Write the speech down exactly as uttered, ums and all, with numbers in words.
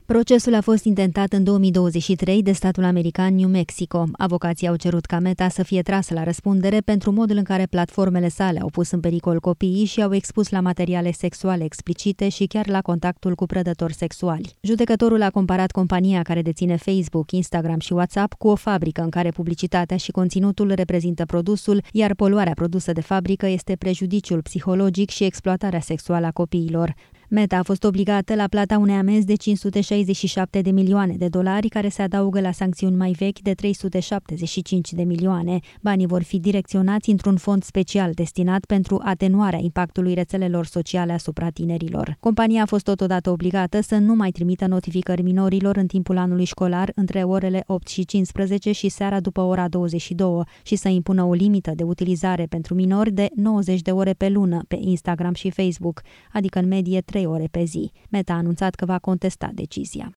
Procesul a fost intentat în două mii douăzeci și trei de statul american New Mexico. Avocații au cerut ca Meta să fie trasă la răspundere pentru modul în care platformele sale au pus în pericol copiii și au expus la materiale sexuale explicite și chiar la contactul cu prădători sexuali. Judecătorul a comparat compania care deține Facebook, Instagram și WhatsApp cu o fabrică în care publicitatea și conținutul reprezintă produsul, iar poluarea produsă de fabrică este prejudiciul psihologic și exploatarea sexuală a copiilor. Meta a fost obligată la plata unei amenzi de cinci sute șaizeci și șapte de milioane de dolari, care se adaugă la sancțiuni mai vechi de trei sute șaptezeci și cinci de milioane. Banii vor fi direcționați într-un fond special destinat pentru atenuarea impactului rețelelor sociale asupra tinerilor. Compania a fost totodată obligată să nu mai trimită notificări minorilor în timpul anului școlar între orele opt și cincisprezece și seara după ora douăzeci și două și să impună o limită de utilizare pentru minori de nouăzeci de ore pe lună pe Instagram și Facebook, adică în medie trei ore pe zi. Meta a anunțat că va contesta decizia.